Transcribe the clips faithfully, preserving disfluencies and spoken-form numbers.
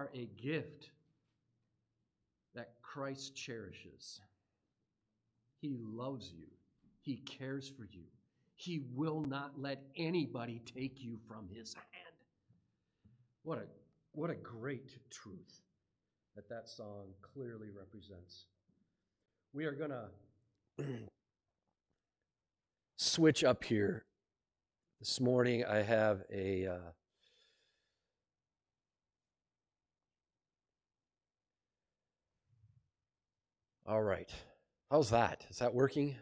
are a gift that Christ cherishes. He loves you. He cares for you. He will not let anybody take you from his hand. What a, what a great truth that that song clearly represents. We are going to switch up here. This morning I have a... Uh, all right. How's that? Is that working?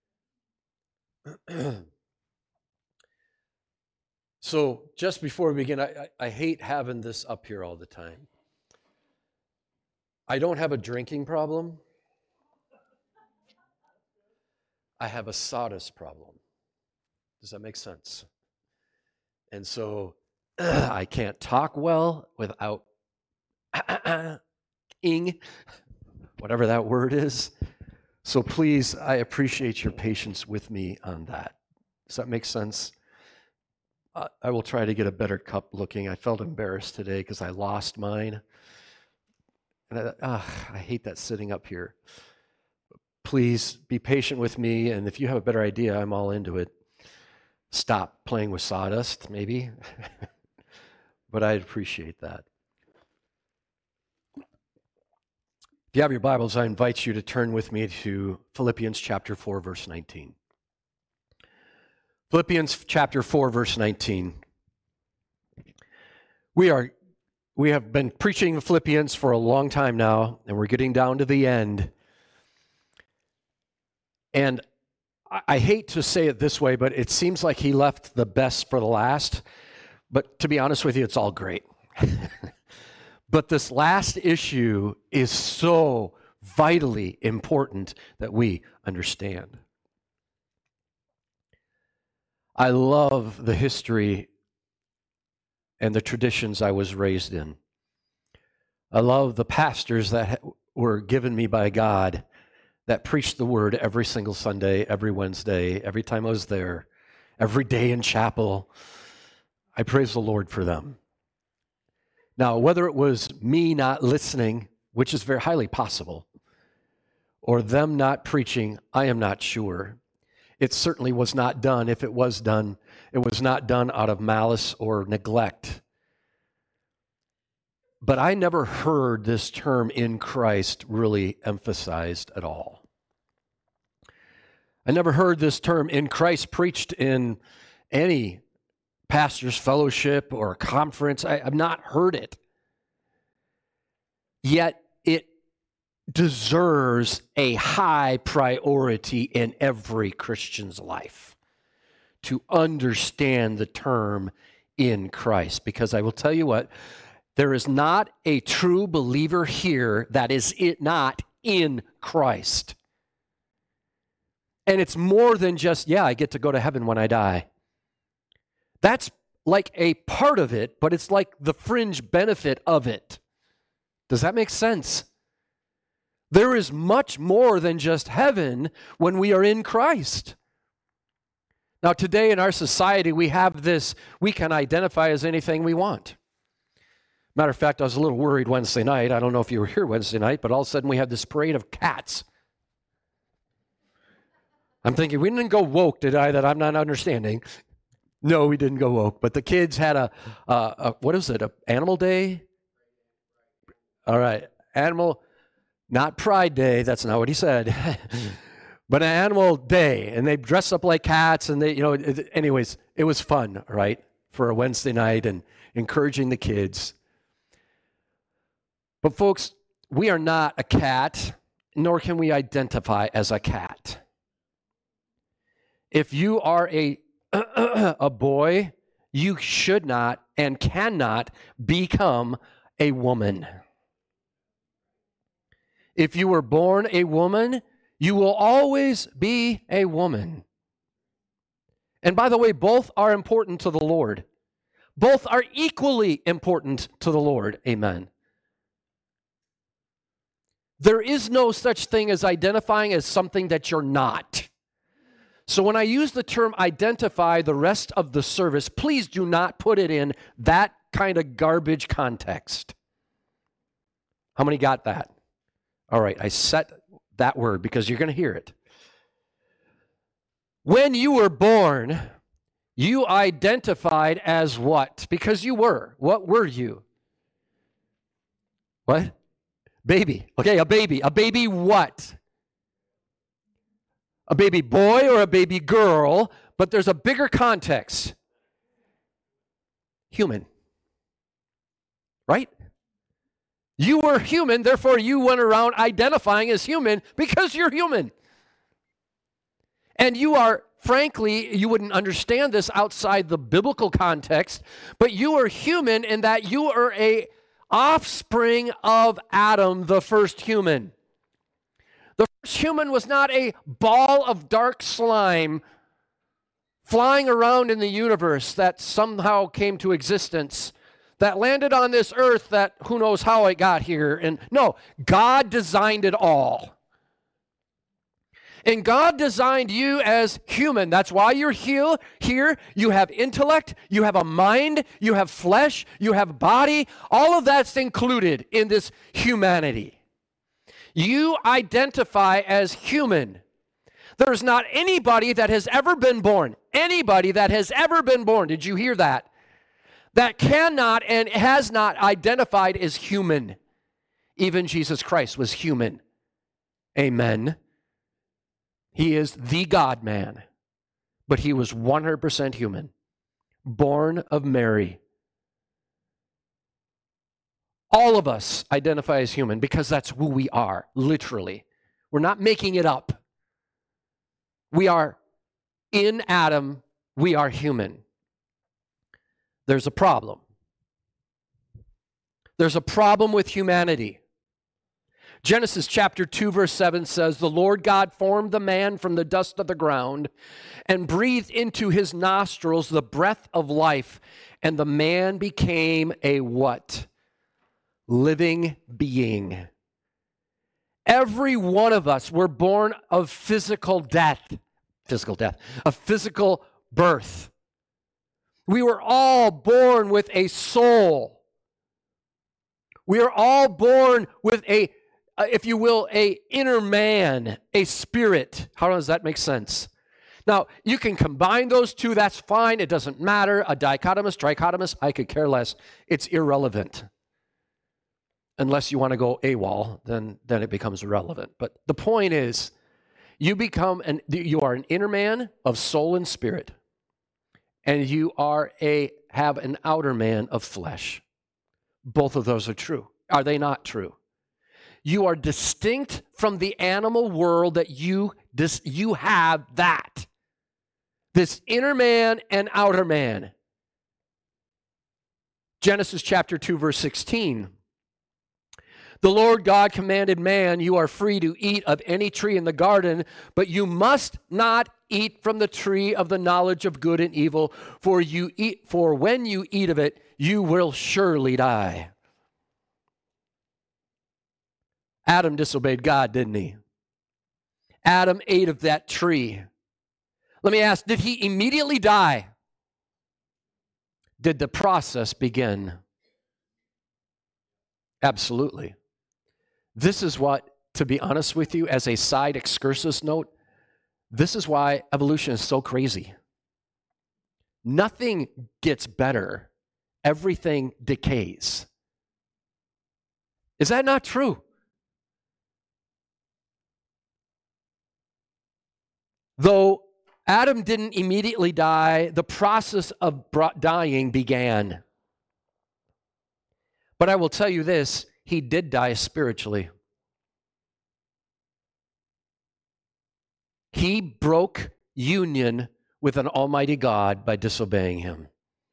So just before we begin, I, I, I hate having this up here all the time. I don't have a drinking problem. I have a sawdust problem. Does that make sense? And so I can't talk well without ing, whatever that word is. So please, I appreciate your patience with me on that. Does that make sense? Uh, I will try to get a better cup looking. I felt embarrassed today because I lost mine. And I, uh, I hate that sitting up here. Please be patient with me, and if you have a better idea, I'm all into it. Stop playing with sawdust, maybe. But I'd appreciate that. If you have your Bibles, I invite you to turn with me to Philippians chapter four, verse nineteen. Philippians chapter four, verse nineteen. We are, we have been preaching the Philippians for a long time now, and we're getting down to the end. And I, I hate to say it this way, but it seems like he left the best for the last. But to be honest with you, it's all great. But this last issue is so vitally important that we understand. I love the history and the traditions I was raised in. I love the pastors that were given me by God that preached the word every single Sunday, every Wednesday, every time I was there, every day in chapel. I praise the Lord for them. Now, whether it was me not listening, which is very highly possible, or them not preaching, I am not sure. It certainly was not done. If it was done, it was not done out of malice or neglect. But I never heard this term in Christ really emphasized at all. I never heard this term in Christ preached in any pastor's fellowship or conference. I, I've not heard it. Yet it deserves a high priority in every Christian's life to understand the term in Christ. Because I will tell you what, there is not a true believer here that is it not in Christ. And it's more than just, yeah, I get to go to heaven when I die. That's like a part of it, but it's like the fringe benefit of it. Does that make sense? There is much more than just heaven when we are in Christ. Now, today in our society, we have this, we can identify as anything we want. Matter of fact, I was a little worried Wednesday night. I don't know if you were here Wednesday night, but all of a sudden we have this parade of cats. I'm thinking, we didn't go woke, did I, that I'm not understanding? No, we didn't go woke. But the kids had a, a, a what is it, a animal day? All right, animal, not Pride Day, that's not what he said, but an animal day, and they dress up like cats, and they, you know, it, anyways, it was fun, right, for a Wednesday night and encouraging the kids. But folks, we are not a cat, nor can we identify as a cat. If you are a a boy, you should not and cannot become a woman. If you were born a woman, you will always be a woman. And by the way, both are important to the Lord. Both are equally important to the Lord. Amen. There is no such thing as identifying as something that you're not. So when I use the term identify the rest of the service, please do not put it in that kind of garbage context. How many got that? All right, I set that word because you're going to hear it. When you were born, you identified as what? Because you were. What were you? What? Baby. Okay, a baby. A baby what? A baby boy or a baby girl, but there's a bigger context. Human. Right? You were human, therefore you went around identifying as human because you're human. And you are, frankly, you wouldn't understand this outside the biblical context, but you are human in that you are a offspring of Adam, the first human. The first human was not a ball of dark slime flying around in the universe that somehow came to existence, that landed on this earth that who knows how it got here. And no, God designed it all. And God designed you as human. That's why you're here. Here, you have intellect, you have a mind, you have flesh, you have body. All of that's included in this humanity. You identify as human. There's not anybody that has ever been born, anybody that has ever been born, did you hear that? That cannot and has not identified as human. Even Jesus Christ was human. Amen. He is the God-man, but he was one hundred percent human, born of Mary. All of us identify as human because that's who we are, literally. We're not making it up. We are in Adam, we are human. There's a problem. There's a problem with humanity. Genesis chapter two, verse seven says, "The Lord God formed the man from the dust of the ground and breathed into his nostrils the breath of life, and the man became a" what? Living being. Every one of us were born of physical death, physical death, of physical birth. We were all born with a soul. We are all born with a, if you will, a inner man, a spirit. How does that make sense? Now, you can combine those two, that's fine. It doesn't matter. A dichotomous, trichotomous, I could care less. It's irrelevant. Unless you want to go AWOL, then, then it becomes irrelevant. But the point is, you become an, you are an inner man of soul and spirit, and you are a have an outer man of flesh. Both of those are true. Are they not true? You are distinct from the animal world that you this you have that. This inner man and outer man. Genesis chapter two, verse sixteen. The Lord God commanded man, "You are free to eat of any tree in the garden, but you must not eat from the tree of the knowledge of good and evil, for you eat for when you eat of it, you will surely die." Adam disobeyed God, didn't he? Adam ate of that tree. Let me ask, did he immediately die? Did the process begin? Absolutely. This is what, to be honest with you, as a side excursus note, this is why evolution is so crazy. Nothing gets better. Everything decays. Is that not true? Though Adam didn't immediately die, the process of dying began. But I will tell you this, he did die spiritually. He broke union with an almighty God by disobeying him.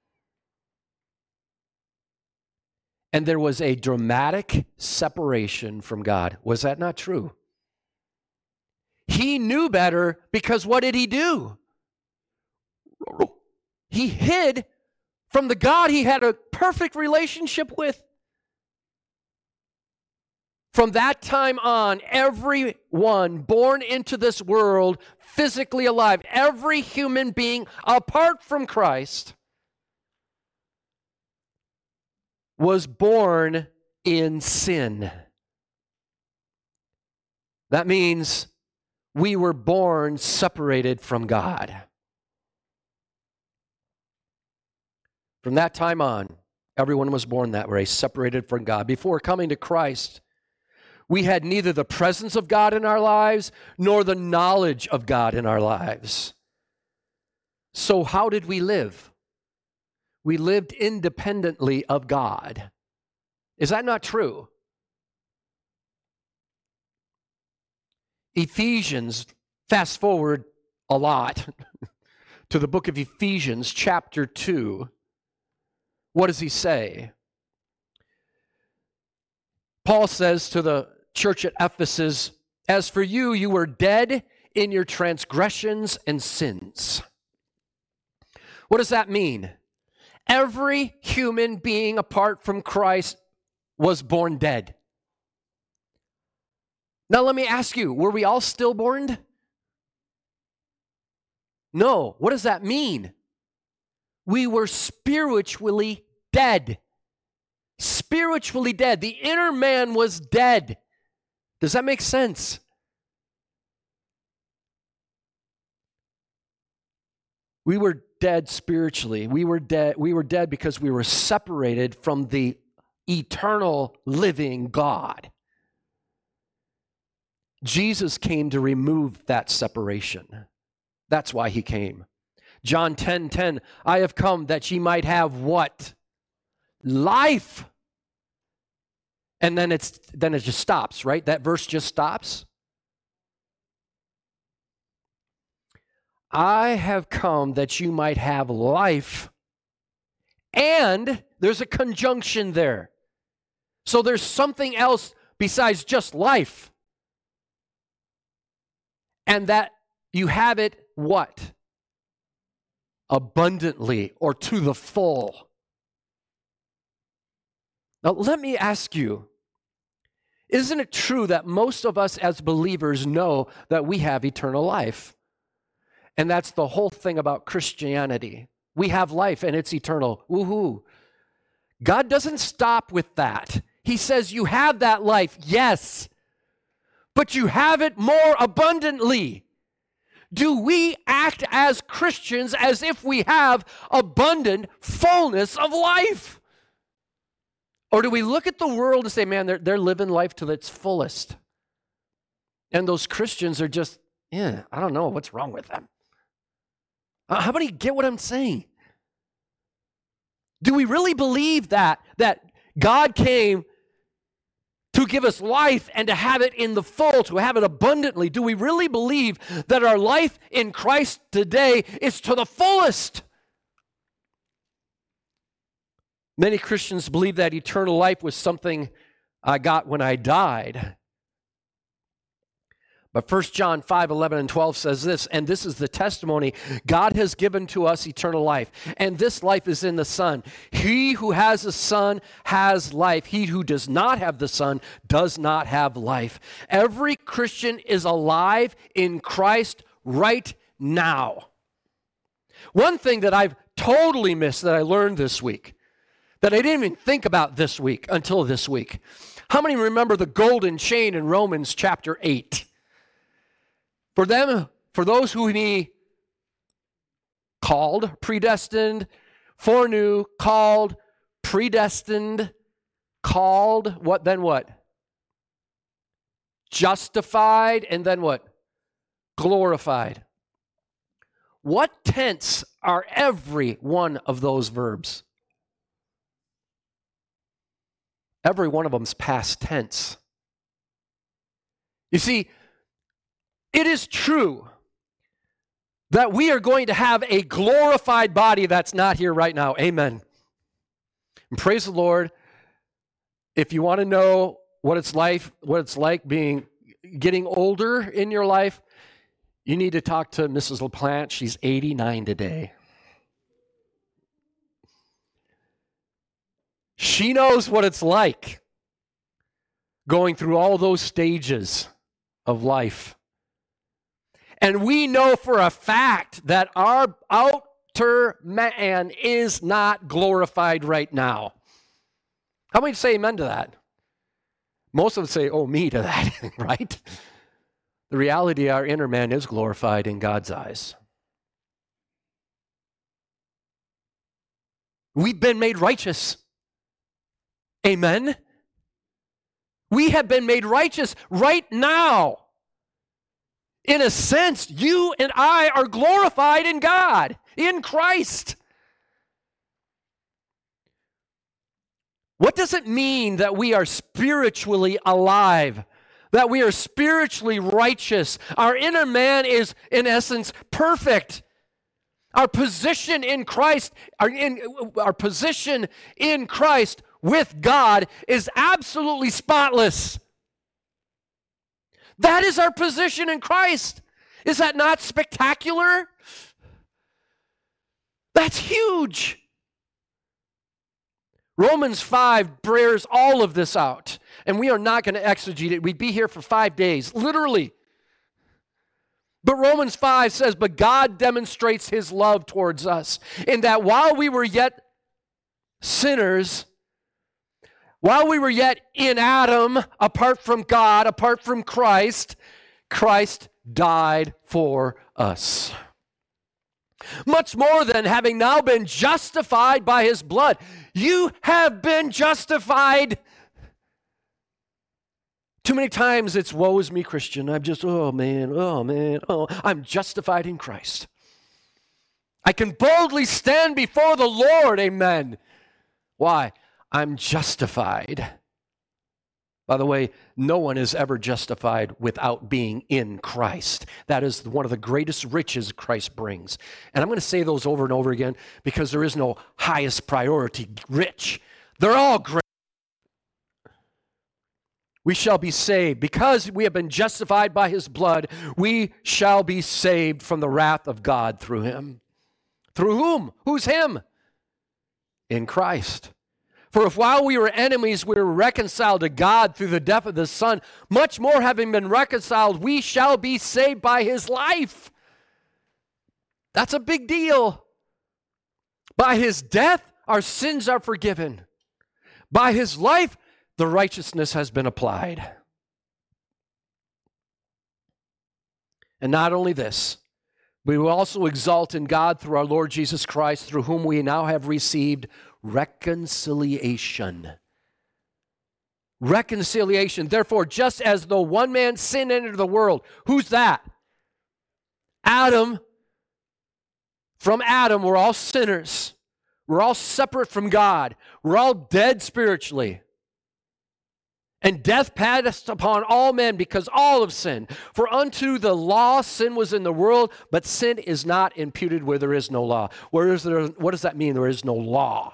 And there was a dramatic separation from God. Was that not true? He knew better because what did he do? He hid from the God he had a perfect relationship with. From that time on, everyone born into this world, physically alive, every human being apart from Christ, was born in sin. That means we were born separated from God. From that time on, everyone was born that way, separated from God. Before coming to Christ, we had neither the presence of God in our lives nor the knowledge of God in our lives. So how did we live? We lived independently of God. Is that not true? Ephesians, fast forward a lot to the book of Ephesians, chapter two. What does he say? Paul says to the church at Ephesus, "As for you, you were dead in your transgressions and sins." What does that mean? Every human being apart from Christ was born dead. Now let me ask you, were we all stillborn? No. What does that mean? We were spiritually dead. Spiritually dead. The inner man was dead. Does that make sense? We were dead spiritually. We were dead. We were dead because we were separated from the eternal living God. Jesus came to remove that separation. That's why he came. John ten ten, "I have come that ye might have" what? Life. And then it's then it just stops, right? That verse just stops. "I have come that you might have life." And there's a conjunction there. So there's something else besides just life. And that you have it what? Abundantly, or to the full. Now let me ask you, isn't it true that most of us as believers know that we have eternal life? And that's the whole thing about Christianity. We have life and it's eternal. Woohoo. God doesn't stop with that. He says you have that life, yes, but you have it more abundantly. Do we act as Christians as if we have abundant fullness of life? Or do we look at the world and say, man, they're, they're living life to its fullest? And those Christians are just, yeah, I don't know what's wrong with them. Uh, how many get what I'm saying? Do we really believe that, that God came to give us life and to have it in the full, to have it abundantly? Do we really believe that our life in Christ today is to the fullest? Many Christians believe that eternal life was something I got when I died. But First John five, eleven, and twelve says this, "And this is the testimony, God has given to us eternal life, and this life is in the Son. He who has the Son has life. He who does not have the Son does not have life." Every Christian is alive in Christ right now. One thing that I've totally missed that I learned this week, that I didn't even think about this week until this week. How many remember the golden chain in Romans chapter eight? For them, for those who he called, predestined, foreknew, called, predestined, called, what then what? Justified, and then what? Glorified. What tense are every one of those verbs? Every one of them's past tense. You see, it is true that we are going to have a glorified body that's not here right now. Amen. And praise the Lord. If you want to know what it's like, what it's like being getting older in your life, you need to talk to Missus LaPlante. She's eighty-nine today. She knows what it's like going through all those stages of life. And we know for a fact that our outer man is not glorified right now. How many say amen to that? Most of them say, oh, me to that, right? the reality, our inner man is glorified in God's eyes. We've been made righteous. Amen? We have been made righteous right now. In a sense, you and I are glorified in God, in Christ. What does it mean that we are spiritually alive? That we are spiritually righteous? Our inner man is, in essence, perfect. Our position in Christ, our, in, our position in Christ with God is absolutely spotless. That is our position in Christ. Is that not spectacular? That's huge. Romans five bears all of this out, and we are not going to exegete it. We'd be here for five days, literally. But Romans five says, but God demonstrates his love towards us in that while we were yet sinners, while we were yet in Adam, apart from God, apart from Christ, Christ died for us. Much more than having now been justified by his blood. You have been justified. Too many times it's woe is me, Christian. I'm just, oh man, oh man, oh, I'm justified in Christ. I can boldly stand before the Lord, amen. Why? I'm justified. By the way, no one is ever justified without being in Christ. That is one of the greatest riches Christ brings. And I'm going to say those over and over again because there is no highest priority rich. They're all great. We shall be saved. Because we have been justified by his blood, we shall be saved from the wrath of God through him. Through whom? Who's him? In Christ. For if while we were enemies, we were reconciled to God through the death of the Son, much more having been reconciled, we shall be saved by his life. That's a big deal. By his death, our sins are forgiven. By his life, the righteousness has been applied. And not only this, we will also exalt in God through our Lord Jesus Christ, through whom we now have received reconciliation. Reconciliation. Therefore, just as though one man's sin entered the world, who's that? Adam. From Adam, we're all sinners. We're all separate from God. We're all dead spiritually. And death passed upon all men because all have sinned. For unto the law sin was in the world, but sin is not imputed where there is no law. Where is there, what does that mean, there is no law?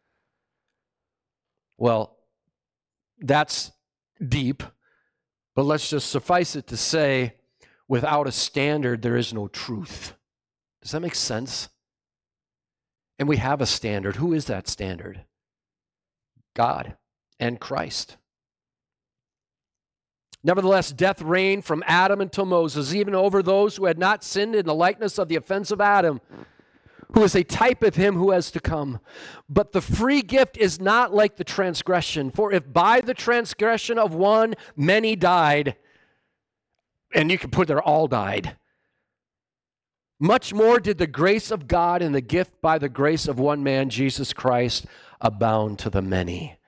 Well, that's deep, but let's just suffice it to say, without a standard, there is no truth. Does that make sense? And we have a standard. Who is that standard? God and Christ. Nevertheless, death reigned from Adam until Moses, even over those who had not sinned in the likeness of the offense of Adam, who is a type of him who has to come. But the free gift is not like the transgression. For if by the transgression of one many died, and you can put there all died, much more did the grace of God and the gift by the grace of one man, Jesus Christ, abound to the many.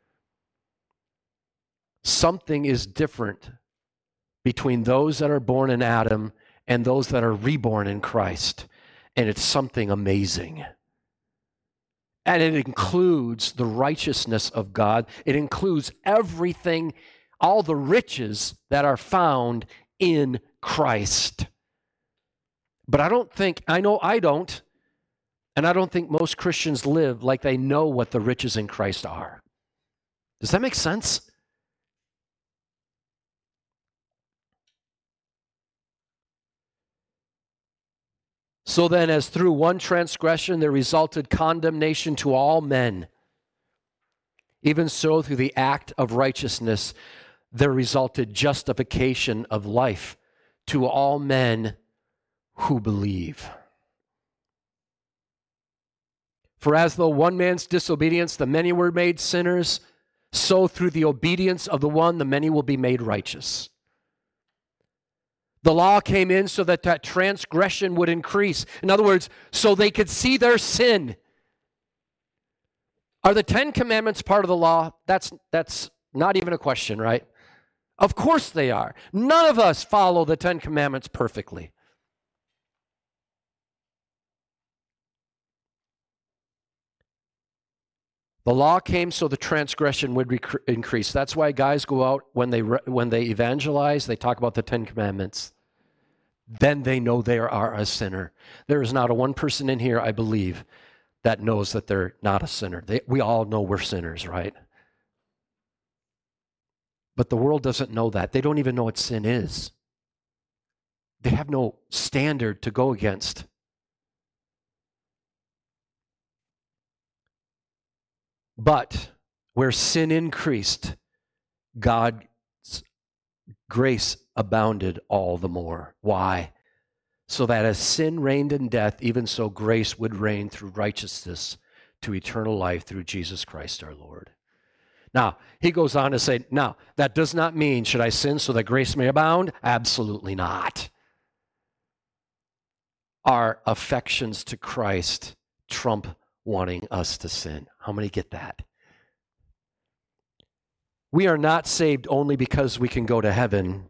Something is different between those that are born in Adam and those that are reborn in Christ. And it's something amazing. And it includes the righteousness of God. It includes everything, all the riches that are found in Christ. But I don't think, I know I don't, and I don't think most Christians live like they know what the riches in Christ are. Does that make sense? So then, as through one transgression there resulted condemnation to all men, even so through the act of righteousness there resulted justification of life to all men who believe. For as though one man's disobedience the many were made sinners, so through the obedience of the one the many will be made righteous. The law came in so that that transgression would increase. In other words, so they could see their sin. Are the Ten Commandments part of the law? That's, that's not even a question, right? Of course they are. None of us follow the Ten Commandments perfectly. The law came so the transgression would rec- increase. That's why guys go out when they re- when they evangelize, they talk about the Ten Commandments. Then they know they are a sinner. There is not a one person in here, I believe, that knows that they're not a sinner. They, we all know we're sinners, right? But the world doesn't know that. They don't even know what sin is. They have no standard to go against. But where sin increased, God's grace abounded all the more. Why? So that as sin reigned in death, even so grace would reign through righteousness to eternal life through Jesus Christ our Lord. Now, he goes on to say, now, that does not mean, should I sin so that grace may abound? Absolutely not. Our affections to Christ trump wanting us to sin. How many get that? We are not saved only because we can go to heaven.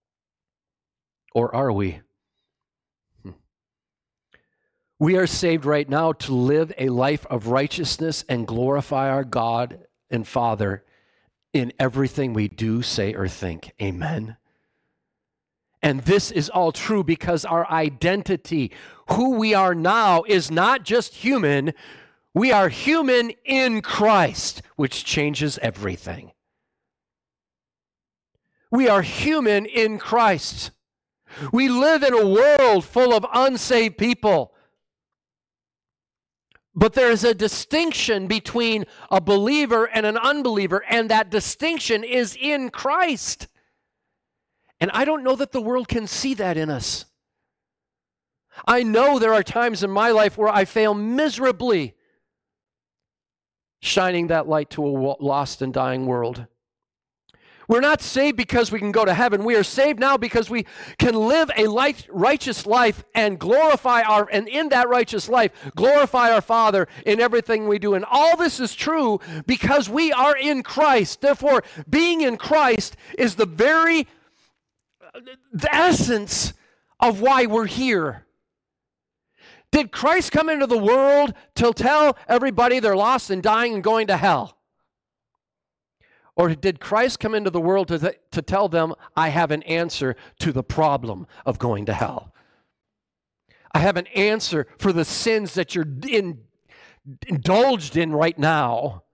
Or are we? Hmm. We are saved right now to live a life of righteousness and glorify our God and Father in everything we do, say, or think. Amen. And this is all true because our identity, who we are now, is not just human. We are human in Christ, which changes everything. We are human in Christ. We live in a world full of unsaved people. But there is a distinction between a believer and an unbeliever, and that distinction is in Christ. And I don't know that the world can see that in us. I know there are times in my life where I fail miserably shining that light to a lost and dying world. We're not saved because we can go to heaven. We are saved now because we can live a light, righteous life and glorify our, and in that righteous life, glorify our Father in everything we do. And all this is true because we are in Christ. Therefore, being in Christ is the very the essence of why we're here. Did Christ come into the world to tell everybody they're lost and dying and going to hell? Or did Christ come into the world to, th- to tell them, I have an answer to the problem of going to hell? I have an answer for the sins that you're in, indulged in right now.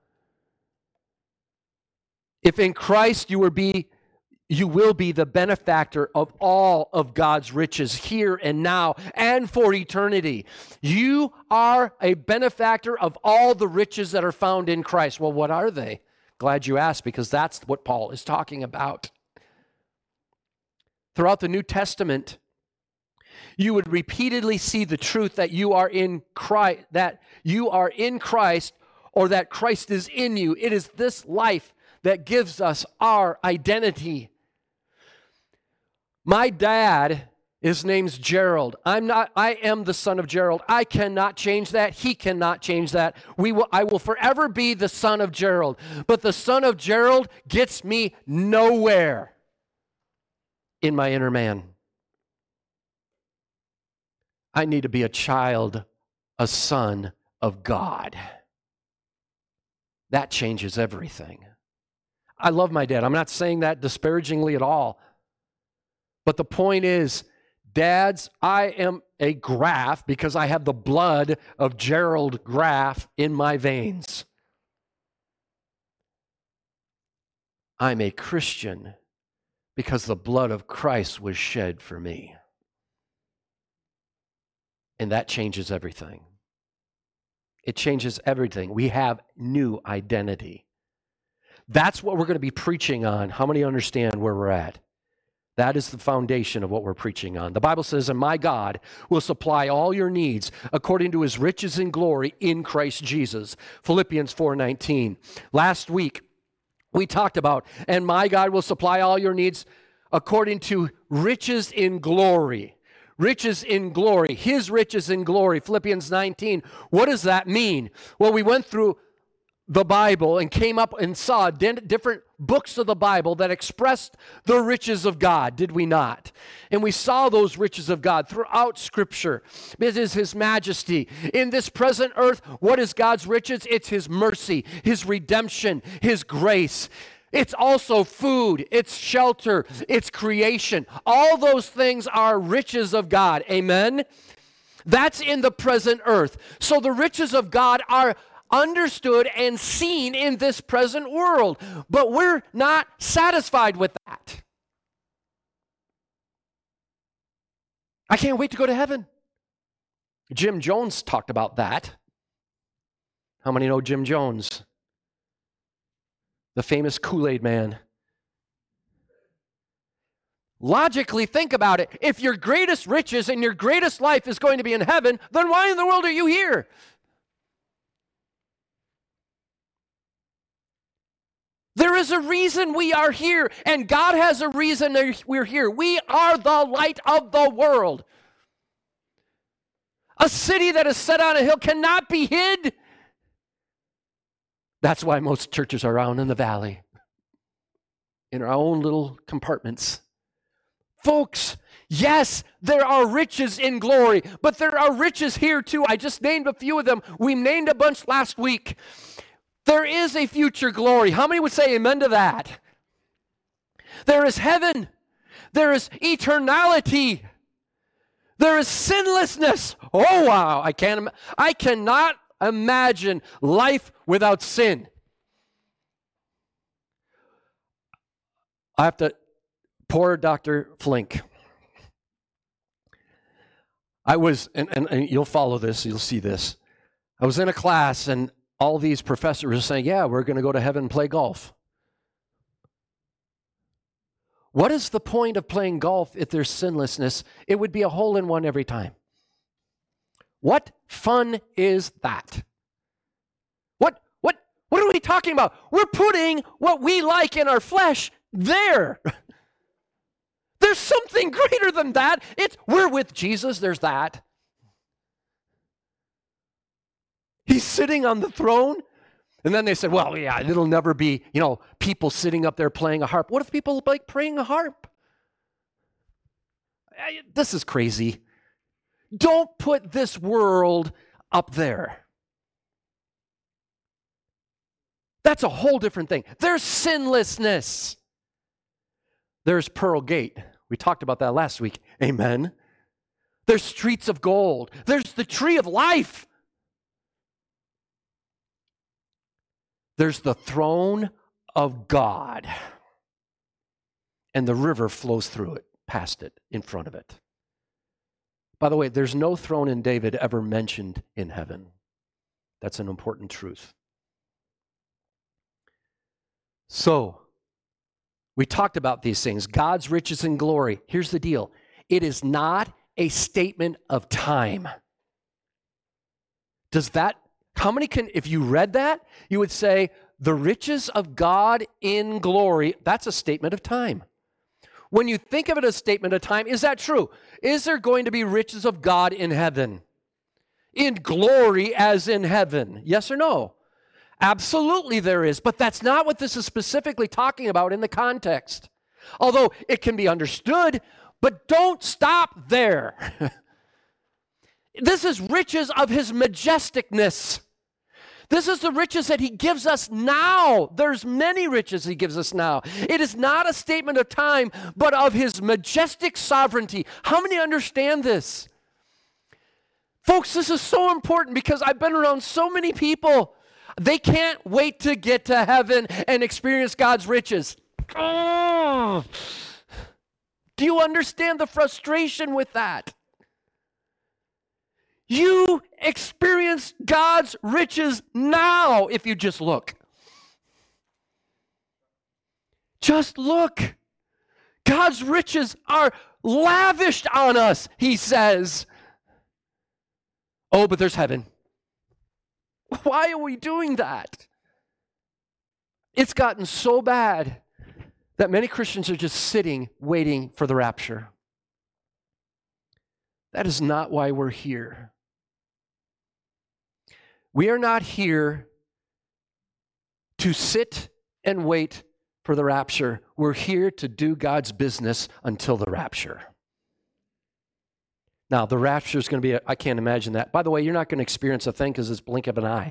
If in Christ you will be You will be the benefactor of all of God's riches here and now and for eternity. You are a benefactor of all the riches that are found in Christ. Well, what are they? Glad you asked, because that's what Paul is talking about. Throughout the New Testament, you would repeatedly see the truth that you are in Christ, that you are in Christ, or that Christ is in you. It is this life that gives us our identity. My dad, his name's Gerald. I'm not, I am the son of Gerald. I cannot change that. He cannot change that. We will, I will forever be the son of Gerald. But the son of Gerald gets me nowhere in my inner man. I need to be a child, a son of God. That changes everything. I love my dad. I'm not saying that disparagingly at all. But the point is, dads, I am a Graff because I have the blood of Gerald Graff in my veins. I'm a Christian because the blood of Christ was shed for me. And that changes everything. It changes everything. We have new identity. That's what we're going to be preaching on. How many understand where we're at? That is the foundation of what we're preaching on. The Bible says, and my God will supply all your needs according to his riches and glory in Christ Jesus. Philippians four nineteen. Last week, we talked about, and my God will supply all your needs according to riches in glory. Riches in glory. His riches in glory. Philippians nineteen. What does that mean? Well, we went through the Bible and came up and saw different books of the Bible that expressed the riches of God, did we not? And we saw those riches of God throughout Scripture. It is His majesty. In this present earth, what is God's riches? It's His mercy, His redemption, His grace. It's also food, it's shelter, it's creation. All those things are riches of God. Amen? That's in the present earth. So the riches of God are understood and seen in this present world. But we're not satisfied with that. I can't wait to go to heaven. Jim Jones talked about that. How many know Jim Jones? The famous Kool-Aid man. Logically, think about it. If your greatest riches and your greatest life is going to be in heaven, then why in the world are you here? There is a reason we are here, and God has a reason we're here. We are the light of the world. A city that is set on a hill cannot be hid. That's why most churches are out in the valley, in our own little compartments. Folks, yes, there are riches in glory, but there are riches here too. I just named a few of them. We named a bunch last week. There is a future glory. How many would say amen to that? There is heaven. There is eternality. There is sinlessness. Oh, wow. I can't, I cannot imagine life without sin. I have to, poor Doctor Flink. I was, and, and, and you'll follow this, you'll see this. I was in a class and all these professors are saying, yeah, we're going to go to heaven and play golf. What is the point of playing golf if there's sinlessness? It would be a hole in one every time. What fun is that? What, what, what are we talking about? We're putting what we like in our flesh there. There's something greater than that. It's, we're with Jesus, there's that. He's sitting on the throne. And then they said, well, yeah, it'll never be, you know, people sitting up there playing a harp. What if people like playing a harp? This is crazy. Don't put this world up there. That's a whole different thing. There's sinlessness. There's Pearl Gate. We talked about that last week. Amen. There's streets of gold. There's the tree of life. There's the throne of God. And the river flows through it, past it, in front of it. By the way, there's no throne in David ever mentioned in heaven. That's an important truth. So, we talked about these things. God's riches and glory. Here's the deal. It is not a statement of time. Does that, how many can, if you read that, you would say, the riches of God in glory, that's a statement of time. When you think of it as a statement of time, is that true? Is there going to be riches of God in heaven? In glory as in heaven? Yes or no? Absolutely there is, but that's not what this is specifically talking about in the context. Although it can be understood, but don't stop there. This is riches of His majesticness. This is the riches that He gives us now. There's many riches He gives us now. It is not a statement of time, but of His majestic sovereignty. How many understand this? Folks, this is so important because I've been around so many people. They can't wait to get to heaven and experience God's riches. Oh. Do you understand the frustration with that? You experience God's riches now if you just look. Just look. God's riches are lavished on us, He says. Oh, but there's heaven. Why are we doing that? It's gotten so bad that many Christians are just sitting, waiting for the rapture. That is not why we're here. We are not here to sit and wait for the rapture. We're here to do God's business until the rapture. Now, the rapture is going to be, a, I can't imagine that. By the way, you're not going to experience a thing because it's blink of an eye.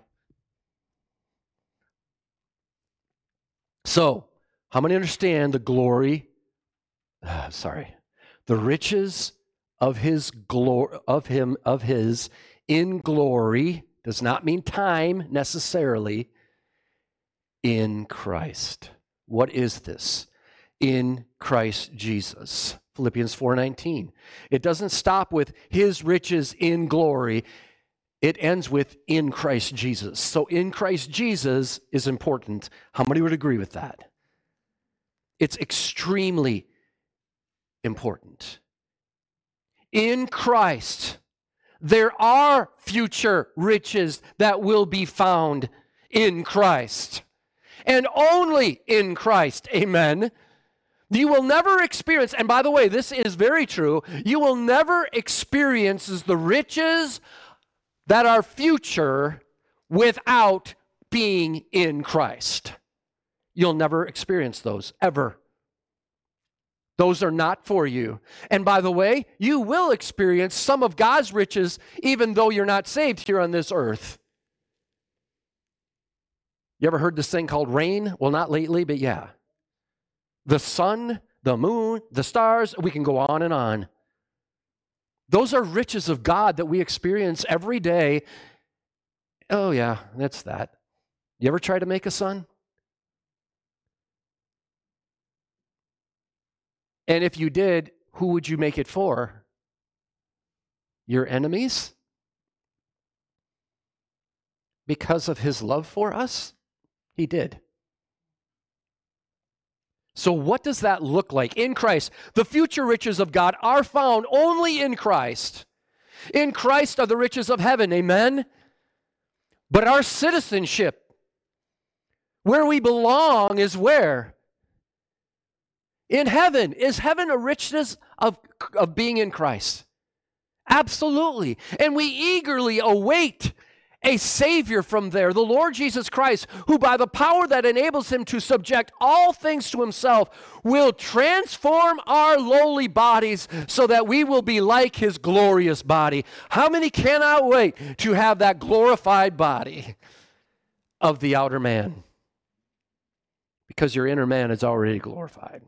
So, how many understand the glory, uh, sorry, the riches of his glory, of him, of his in glory, does not mean time necessarily, in Christ. What is this? In Christ Jesus. Philippians four nineteen. It doesn't stop with his riches in glory. It ends with in Christ Jesus. So in Christ Jesus is important. How many would agree with that? It's extremely important. In Christ, there are future riches that will be found in Christ. And only in Christ. Amen. You will never experience, and by the way, this is very true, you will never experience the riches that are future without being in Christ. You'll never experience those, ever. Those are not for you. And by the way, you will experience some of God's riches even though you're not saved here on this earth. You ever heard this thing called rain? Well, not lately, but yeah. The sun, the moon, the stars, we can go on and on. Those are riches of God that we experience every day. Oh yeah, that's that. You ever try to make a sun? And if you did, who would you make it for? Your enemies? Because of his love for us? He did. So what does that look like? In Christ, the future riches of God are found only in Christ. In Christ are the riches of heaven, amen? But our citizenship, where we belong, is where? In heaven. Is heaven a richness of, of being in Christ? Absolutely. And we eagerly await a Savior from there, the Lord Jesus Christ, who by the power that enables him to subject all things to himself will transform our lowly bodies so that we will be like his glorious body. How many cannot wait to have that glorified body of the outer man? Because your inner man is already glorified.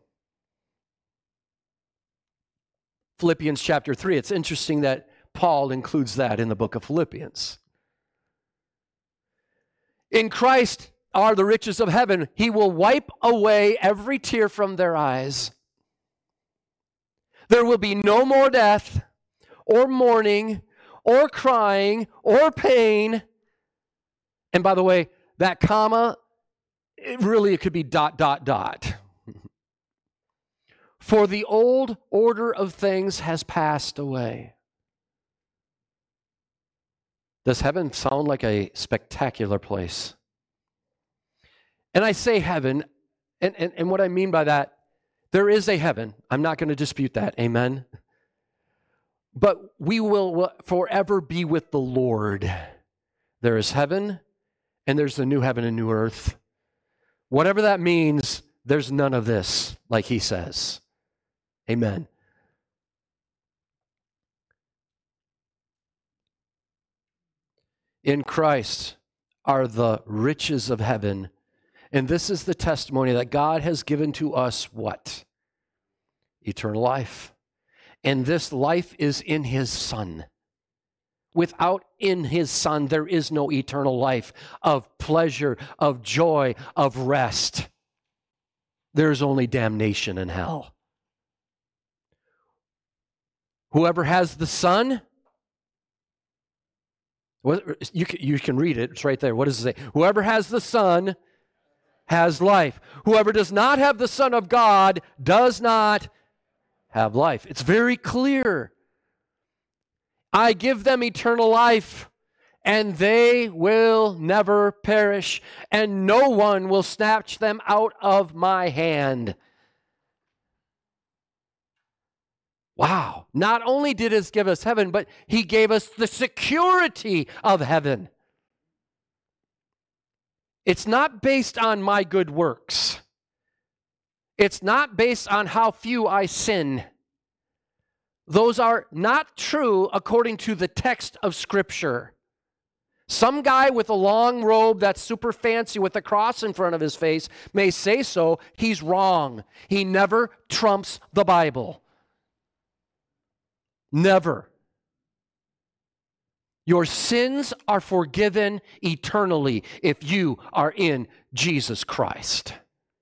Philippians chapter three, it's interesting that Paul includes that in the book of Philippians. In Christ are the riches of heaven. He will wipe away every tear from their eyes. There will be no more death, or mourning, or crying, or pain. And by the way, that comma, it really it could be dot, dot, dot. For the old order of things has passed away. Does heaven sound like a spectacular place? And I say heaven, and, and, and what I mean by that, there is a heaven. I'm not going to dispute that. Amen. But we will forever be with the Lord. There is heaven, and there's the new heaven and new earth. Whatever that means, there's none of this, like he says. Amen. In Christ are the riches of heaven. And this is the testimony that God has given to us what? Eternal life. And this life is in his Son. Without in his Son, there is no eternal life of pleasure, of joy, of rest. There's only damnation and hell. Whoever has the Son, you can, you can read it. It's right there. What does it say? Whoever has the Son has life. Whoever does not have the Son of God does not have life. It's very clear. I give them eternal life, and they will never perish, and no one will snatch them out of my hand. Wow. Not only did He give us heaven, but He gave us the security of heaven. It's not based on my good works. It's not based on how few I sin. Those are not true according to the text of Scripture. Some guy with a long robe that's super fancy with a cross in front of his face may say so. He's wrong. He never trumps the Bible. Never. Your sins are forgiven eternally if you are in Jesus Christ.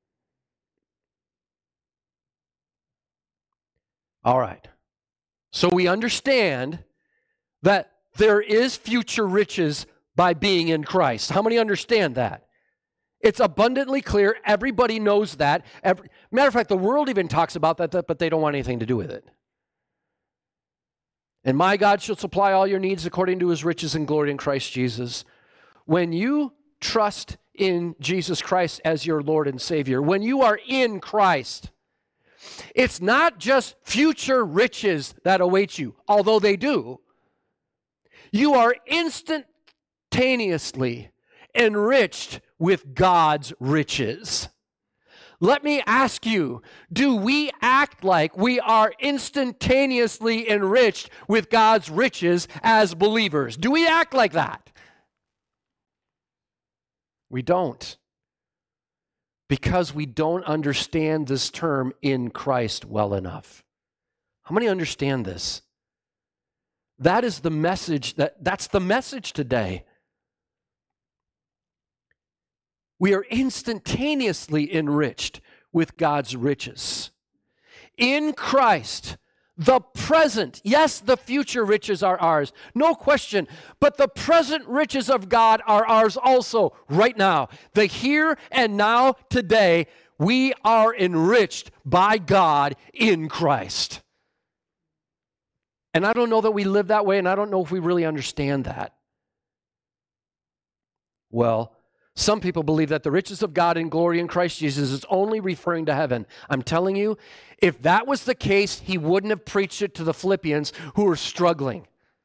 All right. So we understand that there is future riches by being in Christ. How many understand that? It's abundantly clear. Everybody knows that. Every, matter of fact, the world even talks about that, but they don't want anything to do with it. And my God shall supply all your needs according to His riches and glory in Christ Jesus. When you trust in Jesus Christ as your Lord and Savior, when you are in Christ, it's not just future riches that await you, although they do. You are instantaneously enriched with God's riches. Let me ask you, do we act like we are instantaneously enriched with God's riches as believers? Do we act like that? We don't. Because we don't understand this term in Christ well enough. How many understand this? That is the message, that, that's the message today. We are instantaneously enriched with God's riches. In Christ, the present, yes, the future riches are ours, no question, but the present riches of God are ours also right now. The here and now, today, we are enriched by God in Christ. And I don't know that we live that way, and I don't know if we really understand that. Well, some people believe that the riches of God in glory in Christ Jesus is only referring to heaven. I'm telling you, if that was the case, He wouldn't have preached it to the Philippians who are struggling.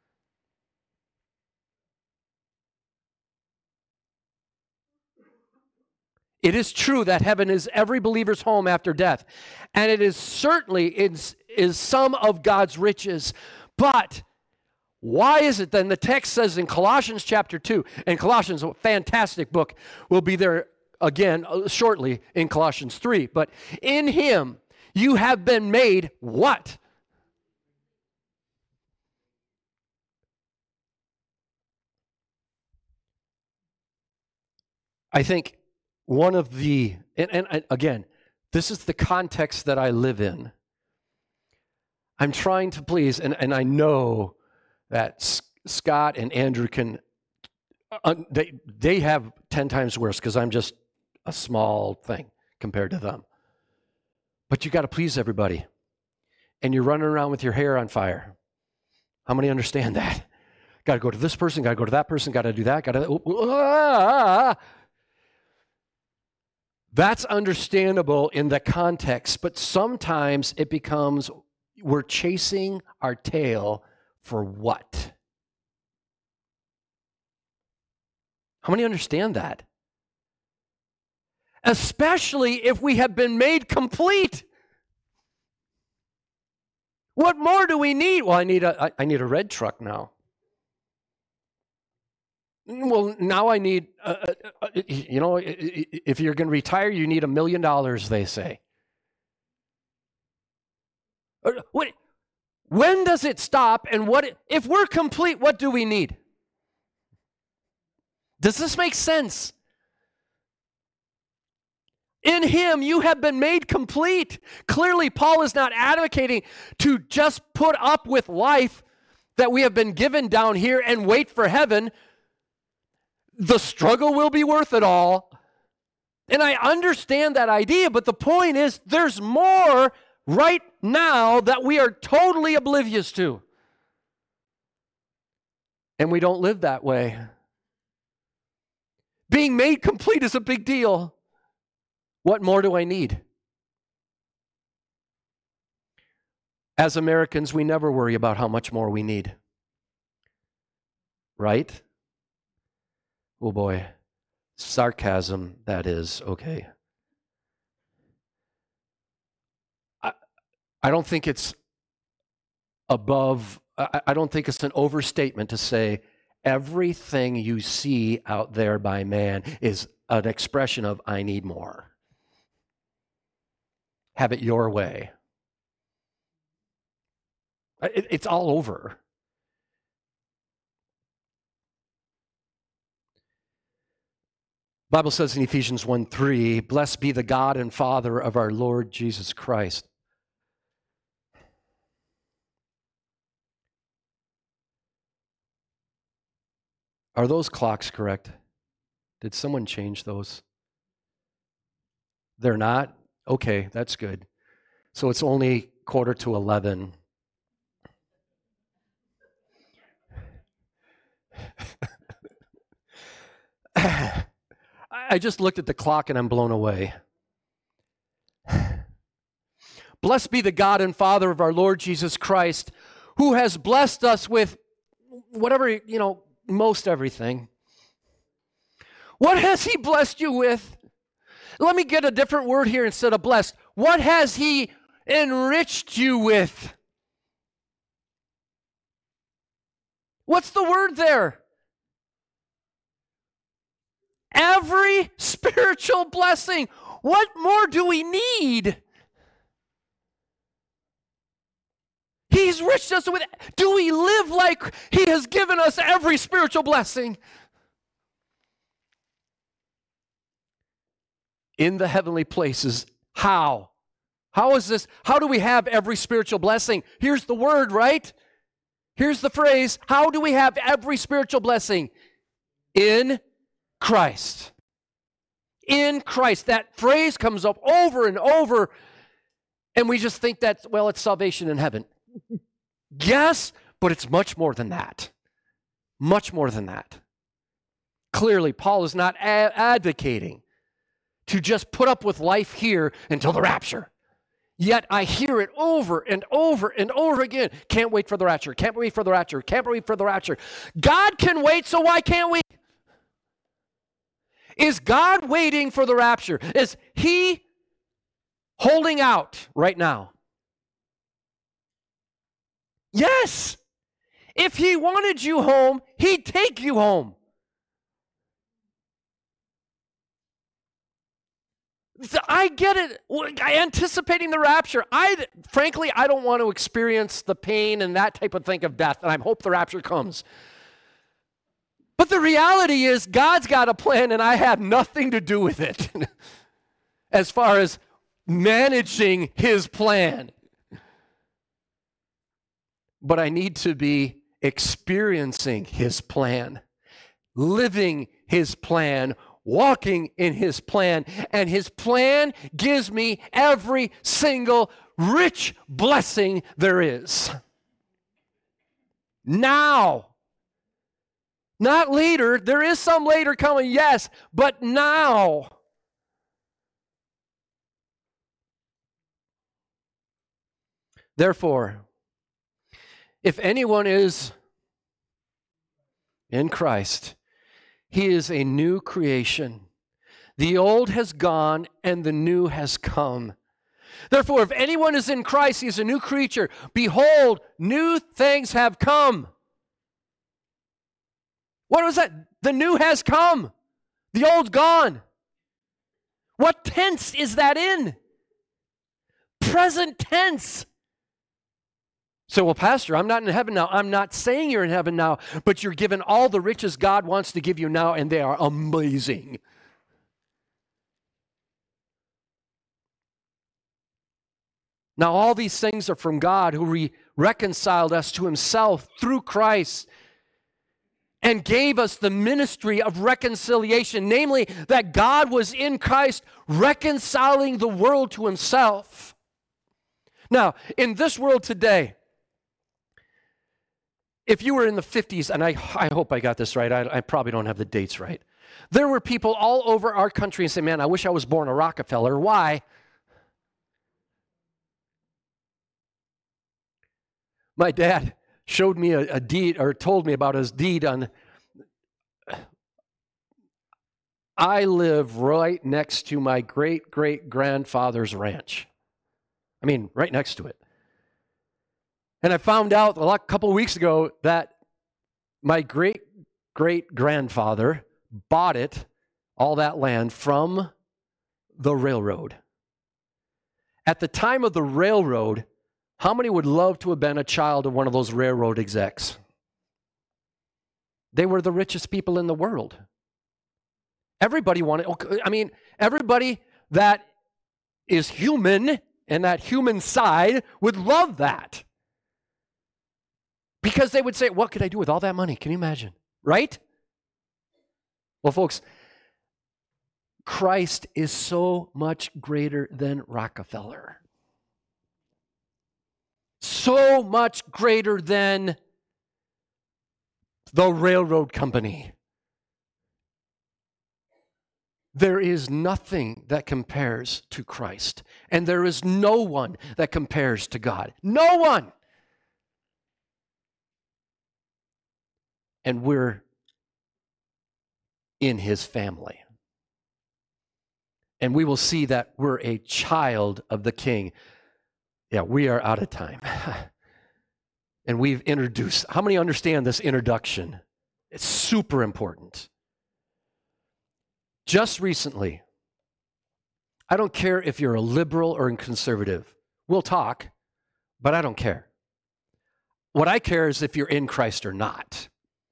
It is true that heaven is every believer's home after death, and it is certainly is, is some of God's riches. But why is it then the text says in Colossians chapter two, and Colossians, a fantastic book, will be there again shortly in Colossians three, but in Him you have been made what? I think one of the, and, and again, this is the context that I live in. I'm trying to please, and, and I know that Scott and Andrew can, uh, they, they have ten times worse because I'm just a small thing compared to them. But you got to please everybody. And you're running around with your hair on fire. How many understand that? Got to go to this person, got to go to that person, got to do that, got to... Ah, that's understandable in the context, but sometimes it becomes we're chasing our tail for what? How many understand that? Especially if we have been made complete. What more do we need? Well, I need a, I, I need a red truck now. Well, now I need, uh, uh, you know, if you're going to retire, you need a million dollars, they say. What? When does it stop? And what if we're complete, what do we need? Does this make sense? In Him, you have been made complete. Clearly, Paul is not advocating to just put up with life that we have been given down here and wait for heaven. The struggle will be worth it all. And I understand that idea, but the point is there's more right now that we are totally oblivious to. And we don't live that way. Being made complete is a big deal. What more do I need? As Americans, we never worry about how much more we need. Right? Oh boy. Sarcasm, that is. Okay. I, I don't think it's above, I, I don't think it's an overstatement to say everything you see out there by man is an expression of, I need more. Have it your way. It, it's all over. The Bible says in Ephesians one three, blessed be the God and Father of our Lord Jesus Christ. Are those clocks correct? Did someone change those? They're not? Okay, that's good. So it's only quarter to eleven. I just looked at the clock and I'm blown away. Blessed be the God and Father of our Lord Jesus Christ, who has blessed us with whatever, you know, most everything. What has he blessed you with? Let me get a different word here instead of blessed. What has he enriched you with? What's the word there? Every spiritual blessing. What more do we need? He's enriched us with. Do we live like he has given us every spiritual blessing? In the heavenly places. How? How is this? How do we have every spiritual blessing? Here's the word, right? Here's the phrase. How do we have every spiritual blessing? In Christ. In Christ. That phrase comes up over and over, and we just think that, well, it's salvation in heaven. Yes, but it's much more than that. Much more than that. Clearly, Paul is not a- advocating to just put up with life here until the rapture. Yet I hear it over and over and over again. Can't wait for the rapture. Can't wait for the rapture. Can't wait for the rapture. God can wait, so why can't we? Is God waiting for the rapture? Is he holding out right now? Yes. If he wanted you home, he'd take you home. I get it. Anticipating the rapture. I, frankly, I don't want to experience the pain and that type of thing of death, and I hope the rapture comes. But the reality is, God's got a plan, and I have nothing to do with it as far as managing his plan. But I need to be experiencing his plan, living his plan, walking in his plan, and his plan gives me every single rich blessing there is. Now. Not later. There is some later coming, yes, but now. Therefore, if anyone is in Christ, he is a new creation. The old has gone and the new has come. Therefore, if anyone is in Christ, he is a new creature. Behold, new things have come. What was that? The new has come. The old's gone. What tense is that in? Present tense. So, well, Pastor, I'm not in heaven now. I'm not saying you're in heaven now, but you're given all the riches God wants to give you now, and they are amazing. Now, all these things are from God, who re- reconciled us to himself through Christ and gave us the ministry of reconciliation, namely that God was in Christ reconciling the world to himself. Now, in this world today, if you were in the fifties, and I, I hope I got this right, I, I probably don't have the dates right. There were people all over our country and say, man, I wish I was born a Rockefeller. Why? My dad showed me a, a deed, or told me about his deed on. I live right next to my great-great-grandfather's ranch. I mean, right next to it. And I found out a lot, couple of weeks ago that my great-great-grandfather bought it, all that land, from the railroad. At the time of the railroad, how many would love to have been a child of one of those railroad execs? They were the richest people in the world. Everybody wanted, I mean, everybody that is human and that human side would love that. Because they would say, what could I do with all that money? Can you imagine? Right? Well, folks, Christ is so much greater than Rockefeller. So much greater than the railroad company. There is nothing that compares to Christ. And there is no one that compares to God. No one! And we're in his family. And we will see that we're a child of the King. Yeah, we are out of time. And we've introduced, how many understand this introduction? It's super important. Just recently, I don't care if you're a liberal or a conservative. We'll talk, but I don't care. What I care is if you're in Christ or not.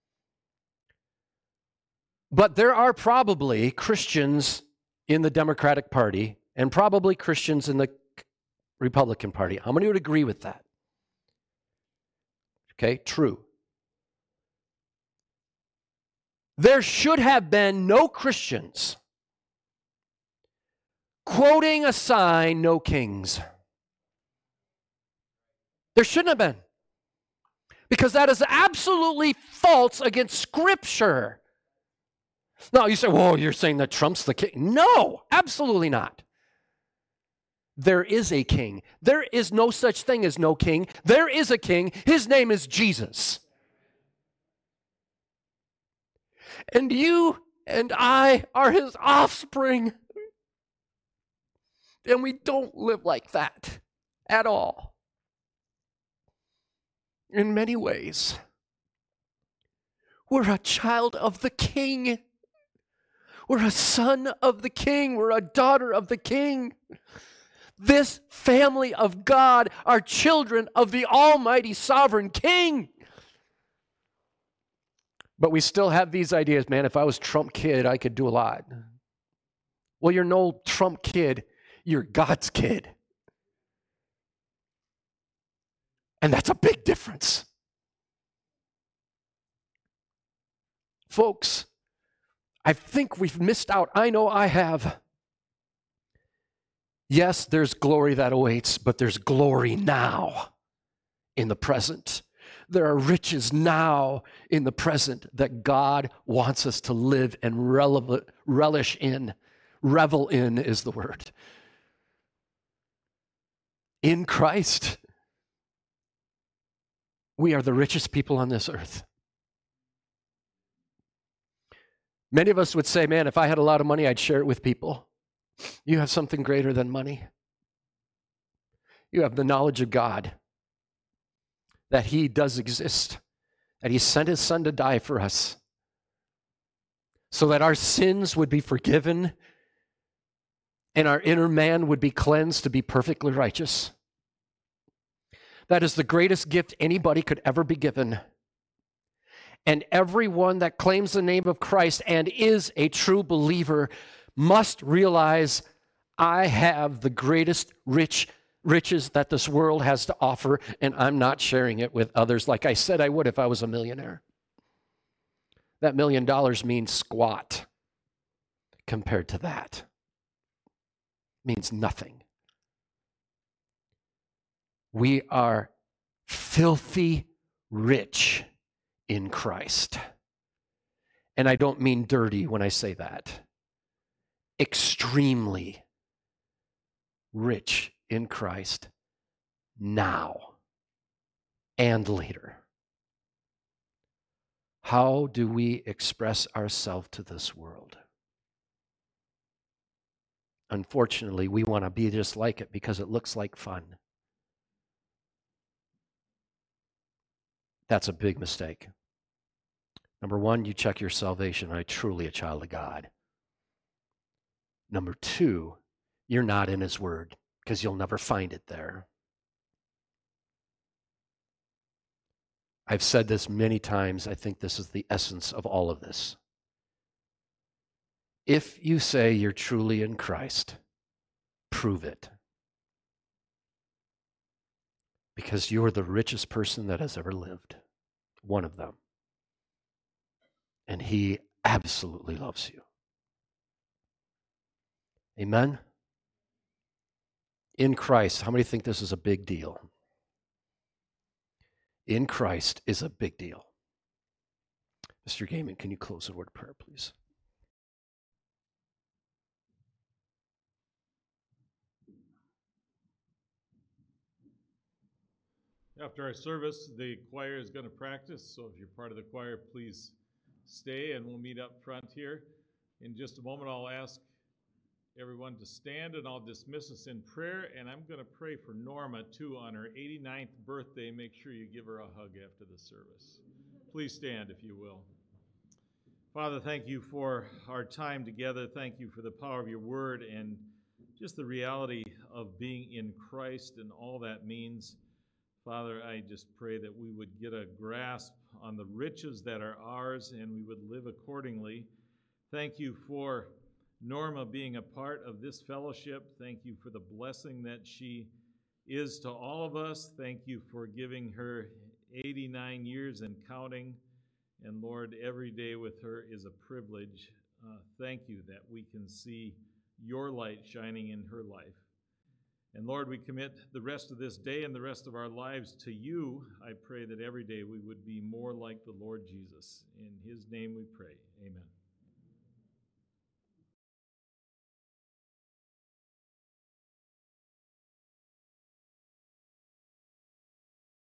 But there are probably Christians in the Democratic Party and probably Christians in the Republican Party. How many would agree with that? Okay, true. There should have been no Christians quoting a sign, no kings. There shouldn't have been. Because that is absolutely false against Scripture. Now you say, well, you're saying that Trump's the king. No, absolutely not. There is a king. There is no such thing as no king. There is a king. His name is Jesus. And you and I are his offspring. And we don't live like that at all. In many ways, we're a child of the King. We're a son of the King. We're a daughter of the King. This family of God are children of the Almighty Sovereign King. But we still have these ideas, man, if I was Trump kid, I could do a lot. Well, you're no Trump kid. You're God's kid. And that's a big difference. Folks, I think we've missed out. I know I have. Yes, there's glory that awaits, but there's glory now in the present. There are riches now in the present that God wants us to live and relish in. Revel in is the word. In Christ, we are the richest people on this earth. Many of us would say, man, if I had a lot of money, I'd share it with people. You have something greater than money. You have the knowledge of God, that he does exist, that he sent his son to die for us, so that our sins would be forgiven and our inner man would be cleansed to be perfectly righteous. That is the greatest gift anybody could ever be given. And everyone that claims the name of Christ and is a true believer must realize, I have the greatest rich riches that this world has to offer, and I'm not sharing it with others like I said I would if I was a millionaire. That million dollars means squat compared to that. It means nothing. We are filthy rich in Christ. And I don't mean dirty when I say that. Extremely rich in Christ now. and leader. How do we express ourselves to this world? Unfortunately, we want to be just like it because it looks like fun. That's a big mistake. Number one, you check your salvation. Are you truly a child of God? Number two, you're not in His Word because you'll never find it there. I've said this many times. I think this is the essence of all of this. If you say you're truly in Christ, prove it. Because you're the richest person that has ever lived. One of them. And He absolutely loves you. Amen? In Christ, how many think this is a big deal? In Christ is a big deal. Mister Gaiman, can you close the word of prayer, please? After our service, the choir is going to practice, so if you're part of the choir, please stay and we'll meet up front here. In just a moment, I'll ask everyone to stand and I'll dismiss us in prayer, and I'm going to pray for Norma, too, on her eighty-ninth birthday. Make sure you give her a hug after the service. Please stand, if you will. Father, thank you for our time together. Thank you for the power of your word and just the reality of being in Christ and all that means. Father, I just pray that we would get a grasp on the riches that are ours and we would live accordingly. Thank you for Norma being a part of this fellowship. Thank you for the blessing that she is to all of us. Thank you for giving her eighty-nine years and counting. And Lord, every day with her is a privilege. Uh, thank you that we can see your light shining in her life. And Lord, we commit the rest of this day and the rest of our lives to you. I pray that every day we would be more like the Lord Jesus. In his name we pray. Amen.